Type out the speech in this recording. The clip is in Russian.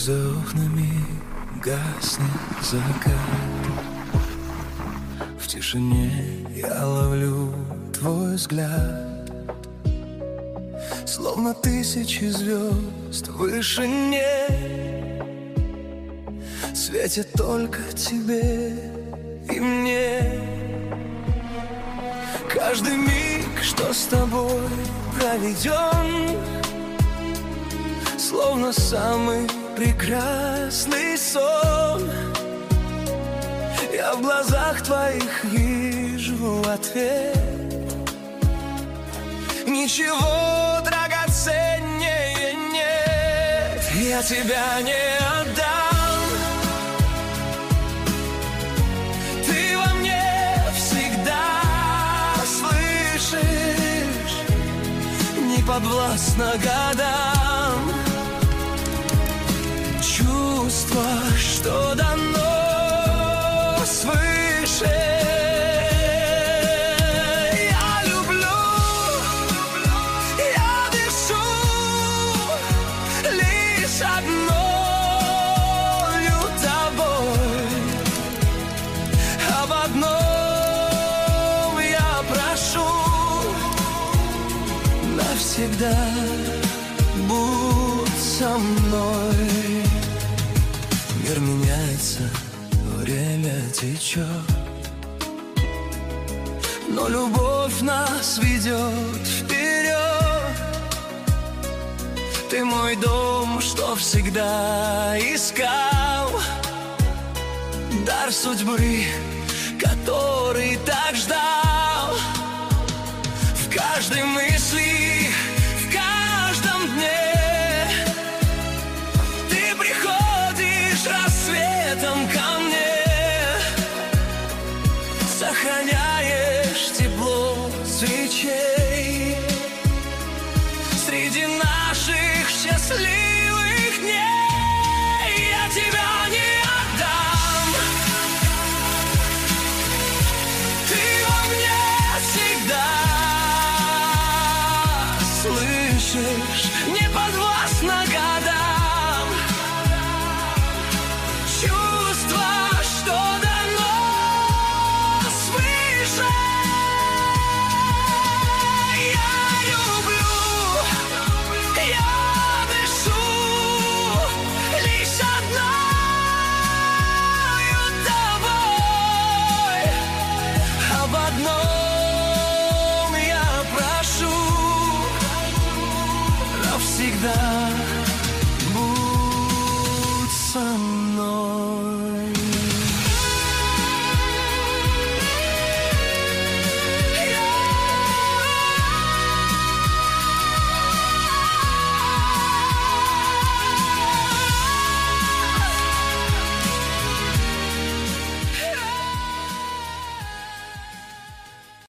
за окнами гаснет закат. В тишине я ловлю твой взгляд, словно тысячи звезд в вышине светит только тебе и мне. Каждый миг, что с тобой проведен, словно самый прекрасный сон. Я в глазах твоих вижу ответ. Ничего драгоценнее нет. Я тебя не отдам. Ты во мне всегда слышишь, не подвластна годам. Чувство, что дано свыше. Я люблю, я дышу лишь одною тобой. Об одном я прошу: навсегда будь со мной. Мир меняется, время течет, но любовь нас ведет вперед. Ты мой дом, что всегда искал, дар судьбы, который так ждал. В каждой мысли, в каждом дне рассветом ко мне, сохраняешь тепло свечей среди наших счастливых дней. Я тебя не отдам. Ты во мне всегда слышишь, не подвластна годам. Чувство, что дано свыше. Я люблю, я дышу лишь одною тобой. Об одном я прошу: навсегда будь со мной.